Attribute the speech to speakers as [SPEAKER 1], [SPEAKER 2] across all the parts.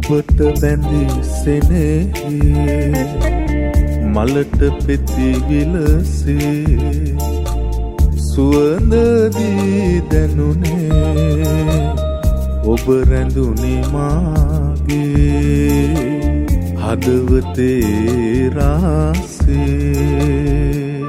[SPEAKER 1] ඔබට බැඳි සෙනෙහි මලට පෙති විලසේ සුවඳ දී දැනුනේ ඔබ රැඳුනි මාගේ හදවතේ රාසේ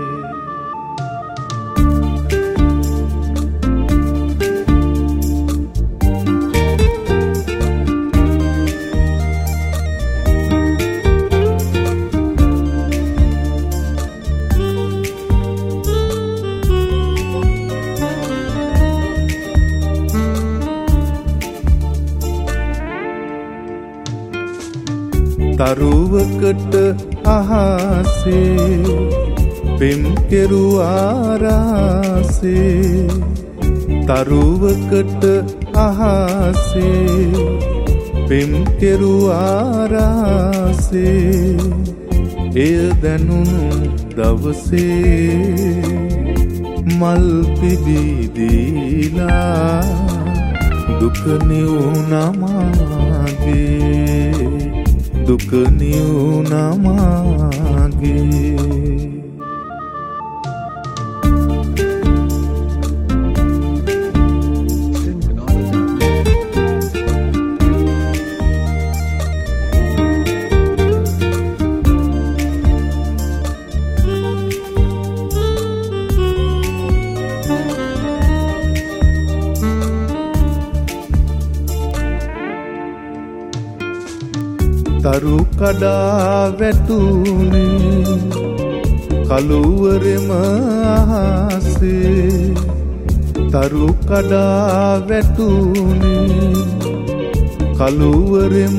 [SPEAKER 1] තරුවකට අහසේ පෙම් කෙරුවා රාසේ තරුවකට අහසේ පෙම් කෙරුවා රාසේ එය දැනුණු දවසේ මල් පිබිදීලා දුක නිවුණා මාගේ දුක නිවුණා මාගේ තරු කඩා වැටුනේ කළුවරෙම අහසේ තරු කඩා වැටුනේ කළුවරෙම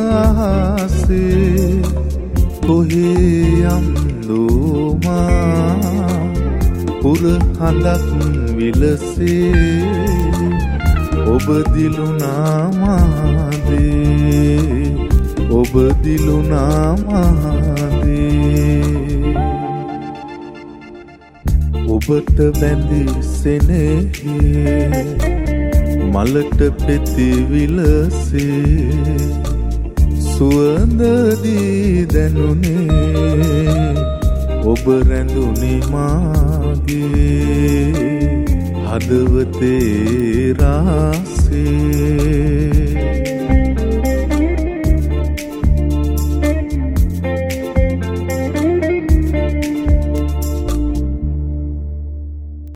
[SPEAKER 1] අහසේ කොහේ යම්දෝ මා පුර හඳක් විලසේ ඔබ දිලුනා මාදේ ඔබ දිලුනා මාදේ ඔබට බැඳි සෙනෙහි මලට පෙති විලසේ සුවඳ දී දැනුනේ ඔබ රැඳුනි මාගේ හදවතේ රාසේ